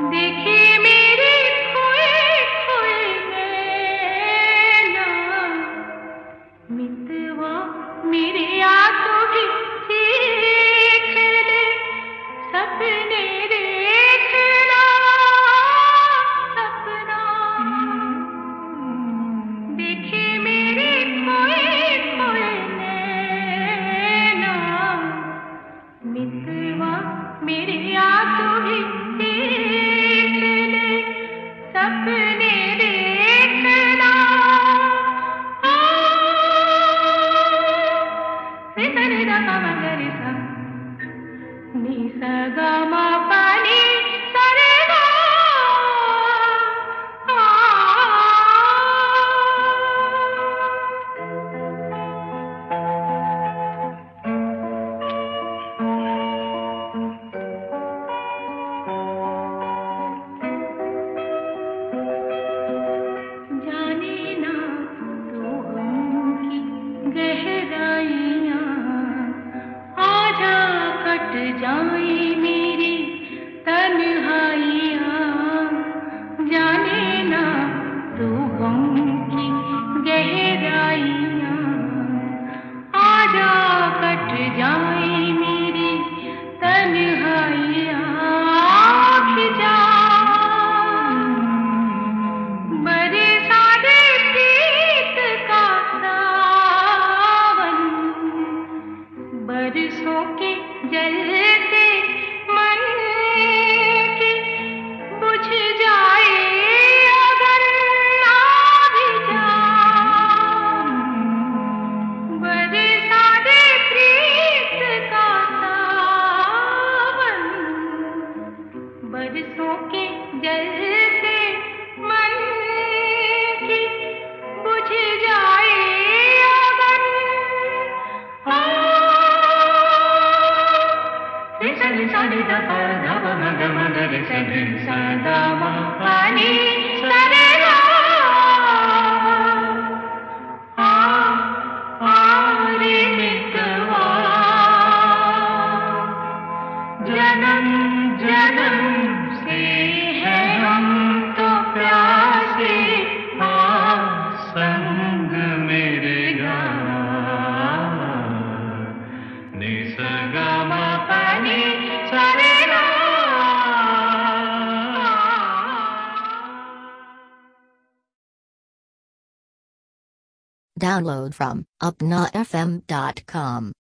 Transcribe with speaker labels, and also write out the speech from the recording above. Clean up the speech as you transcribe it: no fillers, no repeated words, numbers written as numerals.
Speaker 1: देखे मेरे खोए खोए नैना, मितवा मेरे आंखों भी देख ले, सपने देखना सपना। देखे मेरे खोए खोए नैना, मितवा मेरे आंखों भी देख ले, सपने देखना। रे सा रे गा मा गा गा रे सा, नी सा गा मा पा नी सा रे गा। जाने ना तो गम की गहराइयाँ, आजा कट जाए मेरी तन्हाइयाँ। जाने ना तो गम की गहराइयाँ, आजा कट जाए मेरी तन्हाइयाँ। खिजा बरसा दे प्रीत का सावन, बरसों के जलते मन की बुझ जाए अगर ना भी जान। बरसा दे प्रीत का सावन, बरसों के जलते मन की बुझ जाए अगर। रे सा रे सा रे दा पा धा पा मा गा रे सा रे सा दा मा पा नी सा रे गा। रे मितवा जन्म जन्म से है हम तो प्यासे, हाँ संग मेरे गा। नि सा गा मा पा नी सा रे गा।
Speaker 2: Download from upnafm.com.